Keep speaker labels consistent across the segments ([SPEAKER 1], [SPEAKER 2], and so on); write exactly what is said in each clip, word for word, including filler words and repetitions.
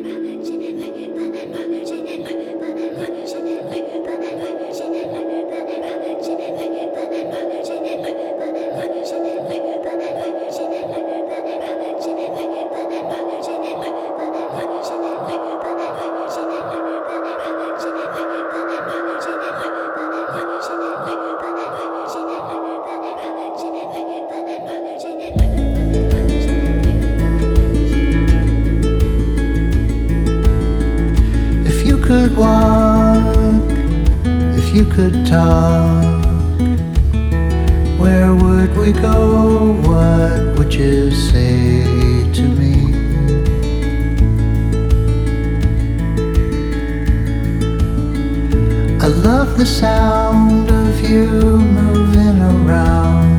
[SPEAKER 1] Could walk, if you could talk, where would we go? What would you say to me? I love the sound of you moving around,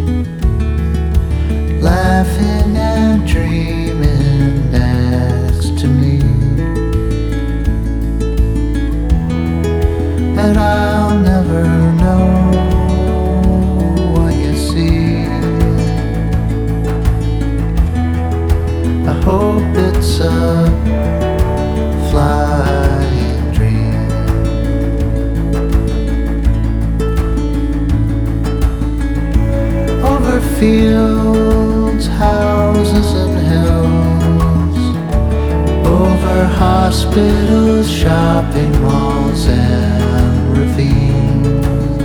[SPEAKER 1] laughing and dreaming next to me. But I'll never know what you see. I hope it's a flying dream. Over fields, houses and hills, over hospitals, shopping malls and ravines,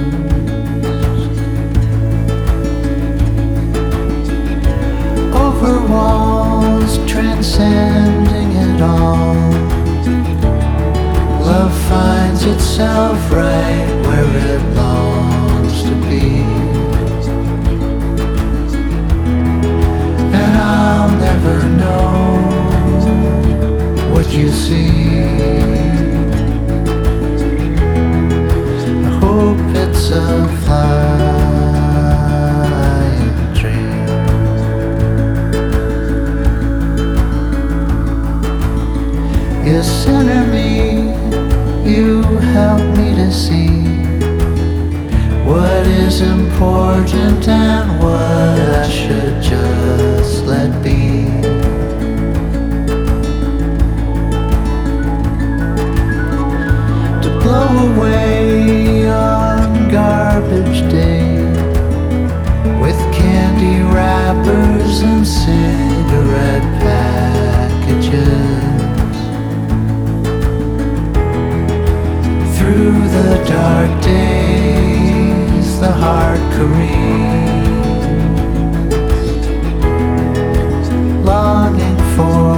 [SPEAKER 1] over walls, transcending it all. Love finds itself right where it longs to be. And I'll never know what you see. I hope it's a flying dream. You center me, you help me to see what is important and what I should just let be. Blow away on garbage day with candy wrappers and cigarette packages. Through the dark days, the heart careens, longing for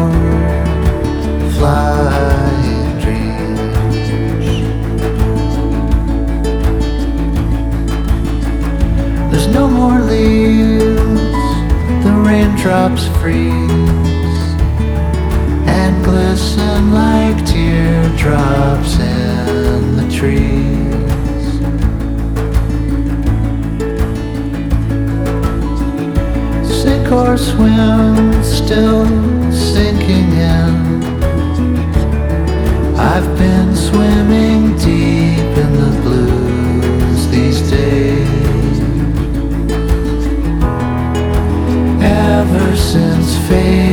[SPEAKER 1] flying dreams. There's no more leaves, the raindrops freeze and glisten like teardrops in the trees. Sink or swim, still sinking in. I've been swimming deep in the blues these days. Ever since fate